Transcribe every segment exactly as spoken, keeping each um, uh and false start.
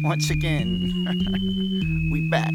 Once again, we back.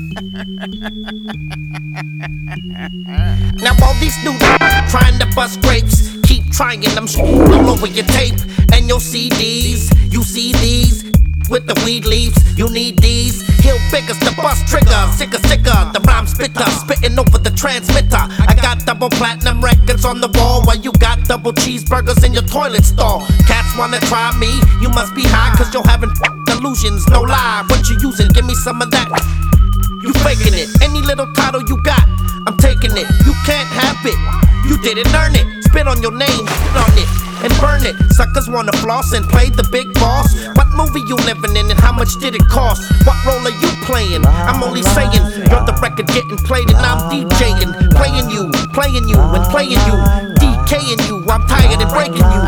Now all these new trying to bust grapes, keep trying them all over your tape and your C Ds. You see these with the weed leaves, you need these. Hill figures, the bus trigger, sicker, sicker, the rhyme spitter, spitting over the transmitter. I got double platinum records on the wall, while you got double cheeseburgers in your toilet stall. Cats wanna try me, you must be high, cause you're having illusions, no lie. What you using, give me some of that. You faking it, any little title you got, I'm taking it. You can't have it, you didn't earn it. Spit on your name, spit on it, and burn it. Suckers wanna floss and play the big boss. What movie you living in and how much did it cost? What role are you playing? I'm only saying, you're the record getting played and I'm DJing. Playing you, playing you, and playing you, DKing you, I'm tired of breaking you.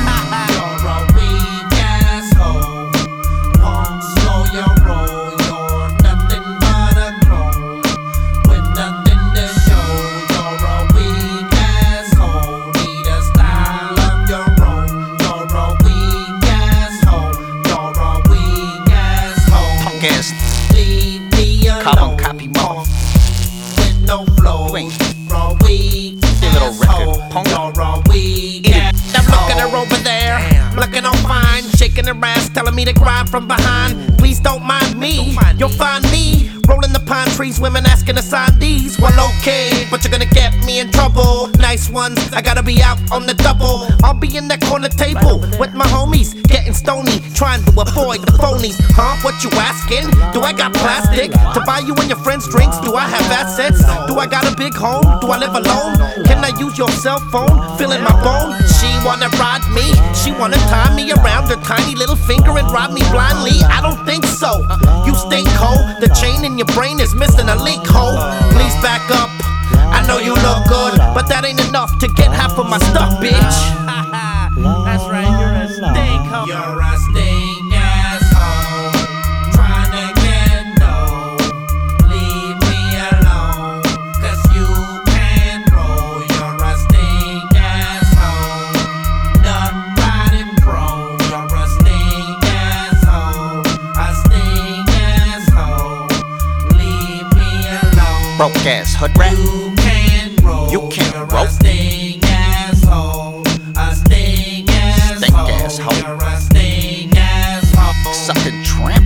Leave me alone. Carbon copy moth with no flow. You ain't raw weak your little record punk. You're raw weak. I'm looking her over there, looking all fine, shaking her ass, telling me to grind from behind. Please don't mind me, you'll find me rolling the pine trees, women asking to sign these. Well, okay, but you're gonna get me in trouble. Nice ones, I gotta be out on the double. I'll be in that corner table with my homies, getting stony, trying to avoid the phonies. Huh? What you asking? Do I got plastic to buy you and your friends drinks? Do I have assets? Do I got a big home? Do I live alone? Can I use your cell phone? Feeling my bone? She wanna ride me, she wanna tie me around her tiny little finger and rob me blindly. I don't think so. You stink, ho. The chain in your brain is missing a link, ho. Please back up. I know you look good, but that ain't enough to get half of my stuff, bitch. That's right, you're a stink, ho. You're a stink asshole, trying to get dough. Leave me alone, cause you can't roll. You're a stink asshole, done riding pro. You're a stink asshole, a stink asshole. Leave me alone. Broke ass hood rat. You can't roll. You can't You're roll. a stink asshole, a stink asshole. Stink asshole. You're a stink asshole. Sucking tramp.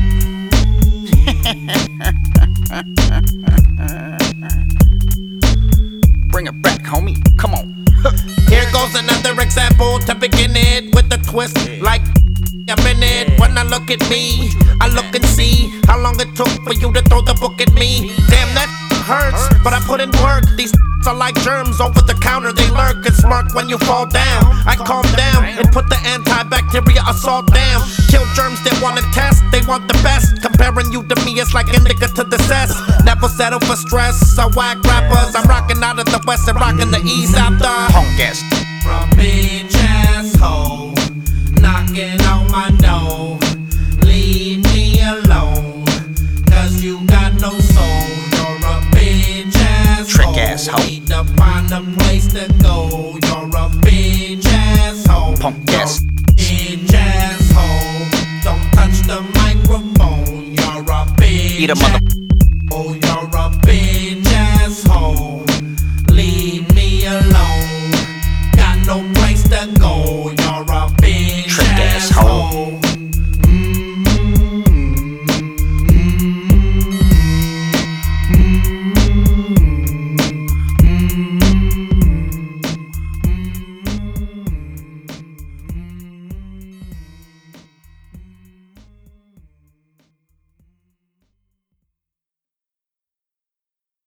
Bring it back, homie. Come on. Here goes another example to begin it with a twist like a minute. When I look at me, I look and see how long it took for you to throw the book at me. Damn, that hurts, but I put in work. These are like germs over the counter. They lurk and smirk when you fall down. I calm down and put the antibacterial assault down. Kill germs that wanna test, they want the best. Comparing you to me is like indica to the cess. Never settle for stress, so whack rappers. I'm rocking out of the west and rocking the east out the Punk ass. from bitch asshole, knocking on my door. Leave me alone, cause you got no soul. You're a bitch asshole. Trick asshole. Need to find a place to go. You're a bitch asshole. Punk ass. Bitch asshole. Don't touch the microphone. You're a bitch. Eat a mother.